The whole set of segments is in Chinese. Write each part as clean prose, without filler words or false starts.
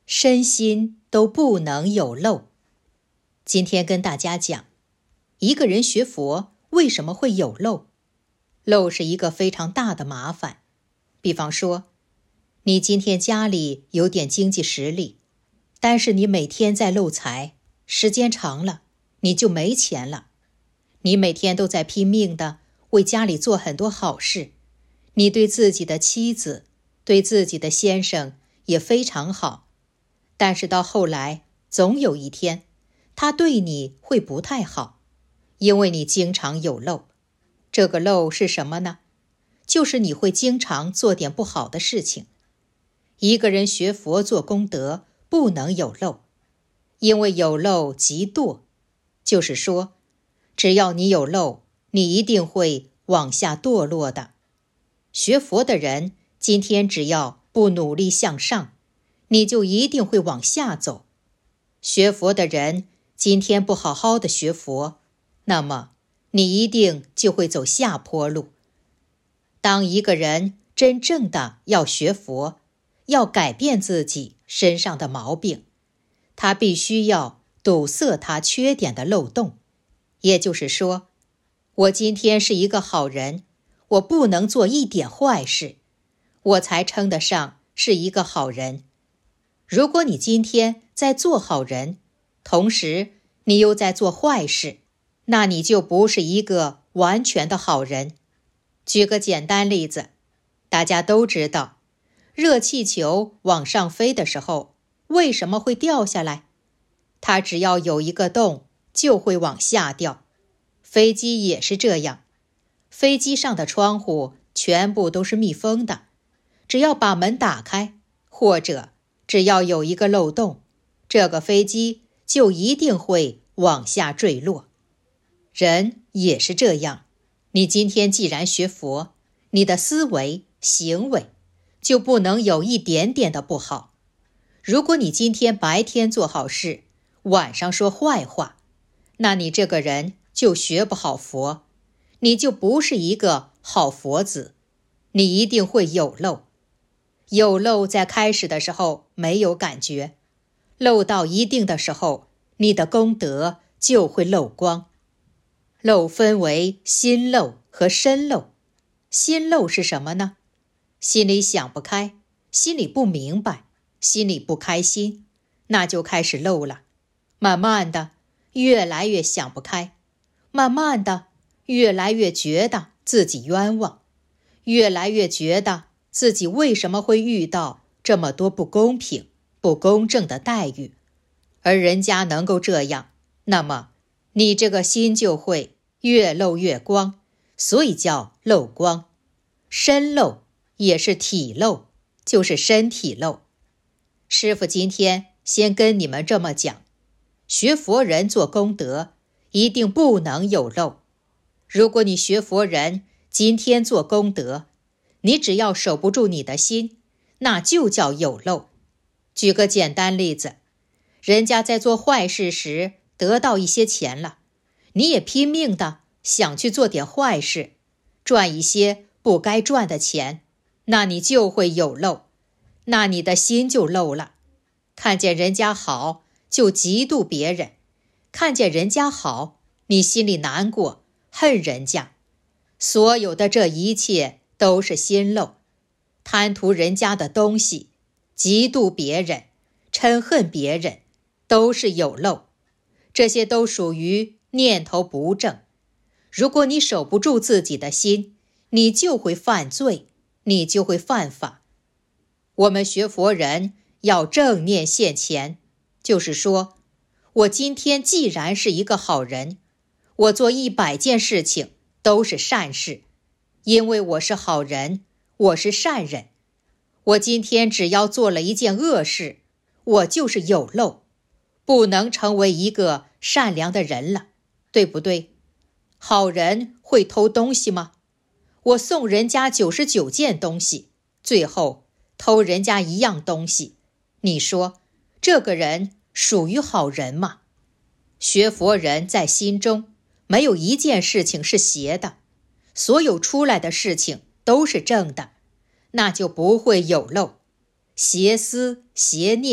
身心都不能有漏。今天跟大家讲，一个人学佛为什么会有漏？漏是一个非常大的麻烦。比方说，你今天家里有点经济实力，但是你每天在漏财，时间长了，你就没钱了。你每天都在拼命的为家里做很多好事，你对自己的妻子，对自己的先生也非常好，但是到后来，总有一天，他对你会不太好，因为你经常有漏。这个漏是什么呢？就是你会经常做点不好的事情。一个人学佛做功德，不能有漏，因为有漏即堕，就是说，只要你有漏，你一定会往下堕落的。学佛的人，今天只要不努力向上，你就一定会往下走。学佛的人，今天不好好的学佛，那么你一定就会走下坡路。当一个人真正的要学佛，要改变自己身上的毛病，他必须要堵塞他缺点的漏洞。也就是说，我今天是一个好人，我不能做一点坏事，我才称得上是一个好人。如果你今天在做好人，同时你又在做坏事，那你就不是一个完全的好人。举个简单例子，大家都知道，热气球往上飞的时候，为什么会掉下来？它只要有一个洞，就会往下掉。飞机也是这样，飞机上的窗户全部都是密封的，只要把门打开，或者只要有一个漏洞，这个飞机就一定会往下坠落。人也是这样，你今天既然学佛，你的思维、行为就不能有一点点的不好。如果你今天白天做好事，晚上说坏话，那你这个人就学不好佛，你就不是一个好佛子，你一定会有漏。有漏在开始的时候没有感觉，漏到一定的时候，你的功德就会漏光。漏分为心漏和身漏。心漏是什么呢？心里想不开，心里不明白，心里不开心，那就开始漏了。慢慢的，越来越想不开，慢慢的，越来越觉得自己冤枉，越来越觉得自己为什么会遇到这么多不公平、不公正的待遇，而人家能够这样，那么你这个心就会越漏越光，所以叫漏光。身漏也是体漏，就是身体漏。师父今天先跟你们这么讲，学佛人做功德，一定不能有漏。如果你学佛人今天做功德，你只要守不住你的心，那就叫有漏。举个简单例子，人家在做坏事时得到一些钱了，你也拼命的想去做点坏事，赚一些不该赚的钱，那你就会有漏，那你的心就漏了。看见人家好，就嫉妒别人，看见人家好，你心里难过，恨人家。所有的这一切都是心漏，贪图人家的东西，嫉妒别人，嗔恨别人，都是有漏。这些都属于念头不正。如果你守不住自己的心，你就会犯罪，你就会犯法。我们学佛人要正念现前，就是说，我今天既然是一个好人，我做100件事情都是善事，因为我是好人，我是善人。我今天只要做了一件恶事，我就是有漏，不能成为一个善良的人了，对不对？好人会偷东西吗？我送人家99件东西，最后偷人家1样东西，你说这个人属于好人吗？学佛人在心中没有一件事情是邪的，所有出来的事情都是正的，那就不会有漏。邪思邪念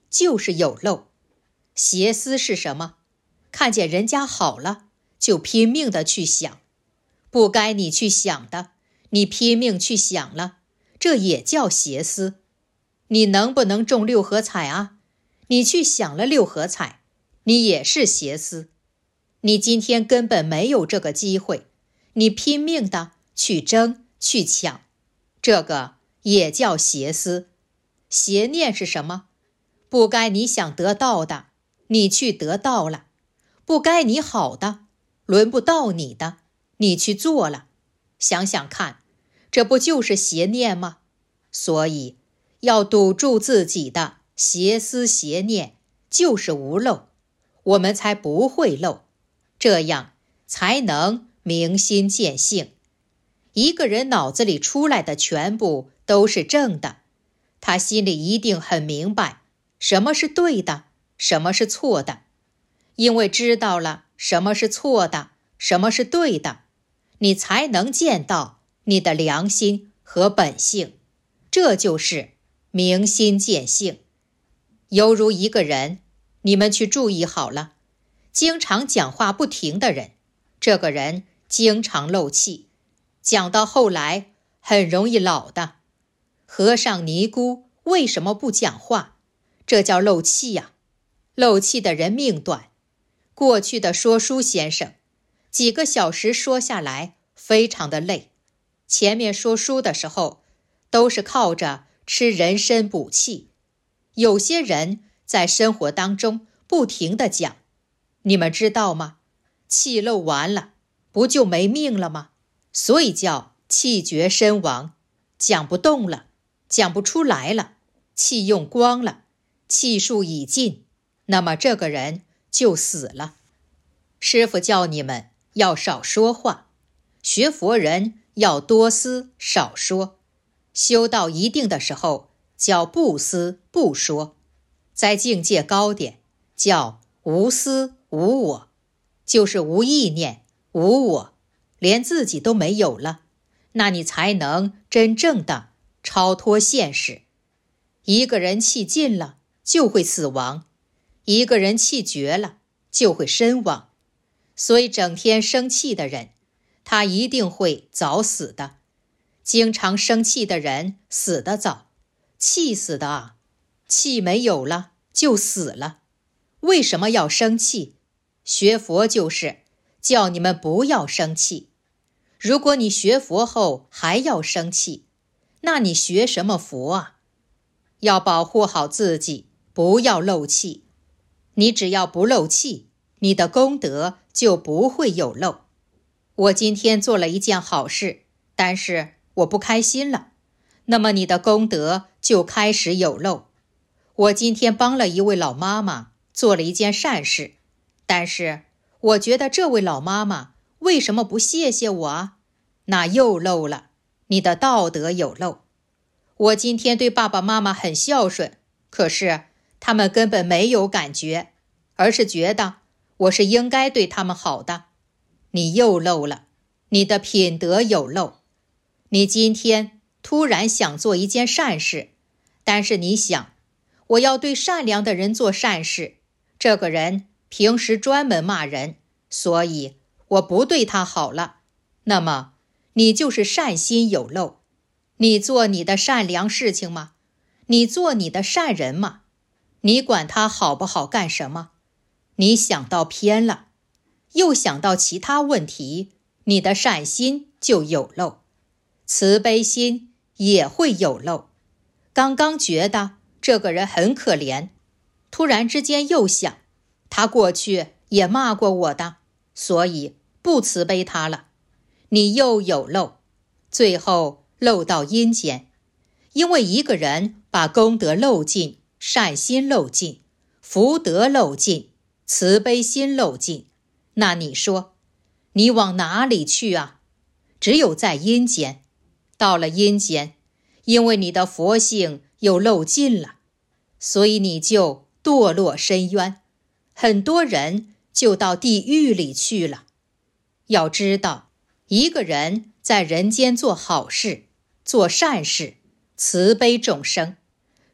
就是有漏。邪思是什么？看见人家好了，就拼命的去想，不该你去想的，你拼命去想了，这也叫邪思。你能不能中六合彩啊？你去想了六合彩，你也是邪思。你今天根本没有这个机会，你拼命的去争去抢，这个也叫邪思。邪念是什么？不该你想得到的，你去得到了；不该你好的，轮不到你的，你去做了。想想看，这不就是邪念吗？所以要堵住自己的邪思邪念，就是无漏，我们才不会漏，这样才能明心见性。一个人脑子里出来的全部都是正的，他心里一定很明白什么是对的，什么是错的。因为知道了什么是错的，什么是对的，你才能见到你的良心和本性，这就是明心见性。犹如一个人，你们去注意好了，经常讲话不停的人，这个人经常漏气，讲到后来很容易老的。和尚尼姑为什么不讲话？这叫漏气呀。漏气的人命短。过去的说书先生，几个小时说下来非常的累，前面说书的时候都是靠着吃人参补气。有些人在生活当中不停地讲，你们知道吗？气漏完了，不就没命了吗？所以叫气绝身亡，讲不动了，讲不出来了，气用光了，气数已尽，那么这个人就死了。师父叫你们要少说话，学佛人要多思少说，修到一定的时候叫不思不说，在境界高点叫无私无我，就是无意念无我，连自己都没有了，那你才能真正的超脱现实。一个人气尽了就会死亡，一个人气绝了就会身亡。所以整天生气的人，他一定会早死的。经常生气的人死得早，气死的啊，气没有了就死了。为什么要生气？学佛就是叫你们不要生气。如果你学佛后还要生气，那你学什么佛啊？要保护好自己，不要漏气。你只要不漏气，你的功德就不会有漏。我今天做了一件好事，但是我不开心了，那么你的功德就开始有漏。我今天帮了一位老妈妈，做了一件善事，但是我觉得这位老妈妈为什么不谢谢我啊？那又漏了，你的道德有漏。我今天对爸爸妈妈很孝顺，可是他们根本没有感觉，而是觉得我是应该对他们好的，你又漏了，你的品德有漏。你今天突然想做一件善事，但是你想，我要对善良的人做善事，这个人平时专门骂人，所以我不对他好了，那么你就是善心有漏。你做你的善良事情吗？你做你的善人吗？你管他好不好干什么？你想到偏了，又想到其他问题，你的善心就有漏，慈悲心也会有漏。刚刚觉得这个人很可怜，突然之间又想，他过去也骂过我的，所以不慈悲他了，你又有漏，最后漏到阴间。因为一个人把功德漏尽，善心漏尽，福德漏尽，慈悲心漏尽，那你说你往哪里去啊？只有在阴间。到了阴间，因为你的佛性又漏尽了，所以你就堕落深渊，很多人就到地狱里去了。要知道，一个人在人间做好事，做善事，慈悲众生，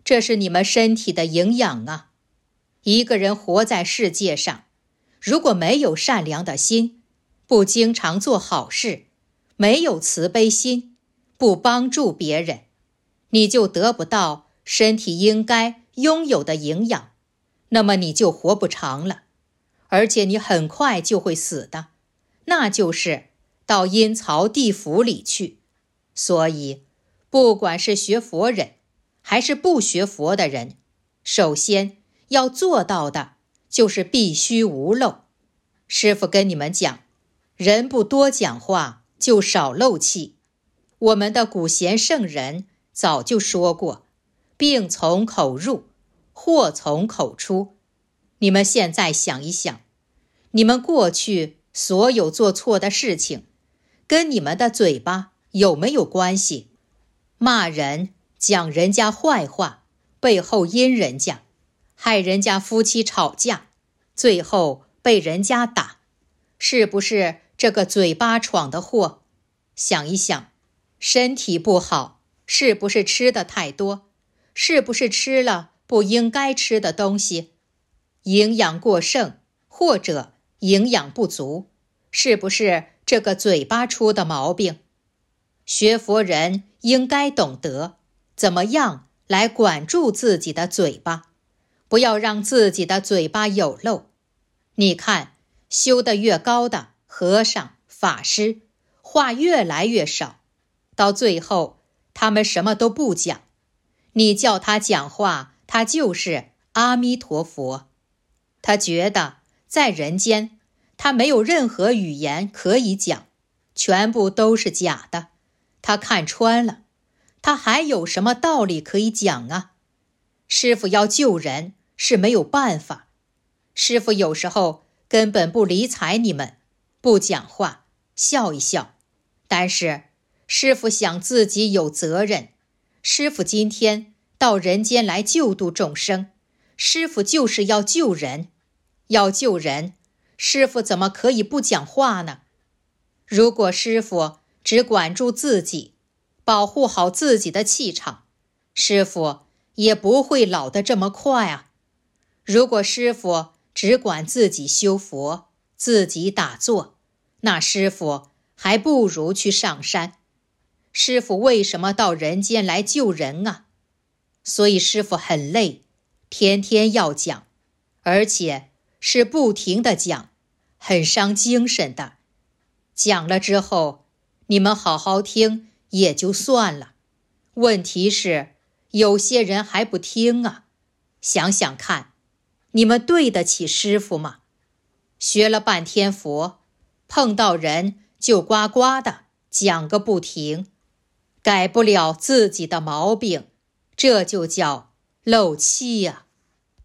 这是你们身体的营养啊。一个人活在世界上，如果没有善良的心，不经常做好事，没有慈悲心，不帮助别人，你就得不到身体应该拥有的营养，那么你就活不长了，而且你很快就会死的，那就是到阴曹地府里去。所以，不管是学佛人，还是不学佛的人，首先要做到的就是必须无漏。师父跟你们讲，人不多讲话，就少漏气。我们的古贤圣人早就说过，病从口入，祸从口出。你们现在想一想，你们过去所有做错的事情，跟你们的嘴巴有没有关系？骂人，讲人家坏话，背后阴人家，害人家夫妻吵架，最后被人家打，是不是这个嘴巴闯的祸？想一想，身体不好，是不是吃的太多？是不是吃了不应该吃的东西？营养过剩，或者营养不足，是不是这个嘴巴出的毛病？学佛人应该懂得怎么样来管住自己的嘴巴，不要让自己的嘴巴有漏。你看，修得越高的和尚、法师，话越来越少，到最后他们什么都不讲。你叫他讲话，他就是阿弥陀佛。他觉得在人间，他没有任何语言可以讲，全部都是假的。他看穿了，他还有什么道理可以讲啊？师父要救人是没有办法，师父有时候根本不理睬你们，不讲话，笑一笑。但是师父想自己有责任，师父今天到人间来救度众生，师父就是要救人。要救人，师父怎么可以不讲话呢？如果师父只管住自己，保护好自己的气场，师父也不会老得这么快啊。如果师父只管自己修佛，自己打坐，那师父还不如去上山。师父为什么到人间来救人啊？所以师父很累，天天要讲，而且是不停地讲，很伤精神的。讲了之后，你们好好听也就算了，问题是有些人还不听啊。想想看，你们对得起师父吗？学了半天佛，碰到人就呱呱的讲个不停，改不了自己的毛病，这就叫漏气啊。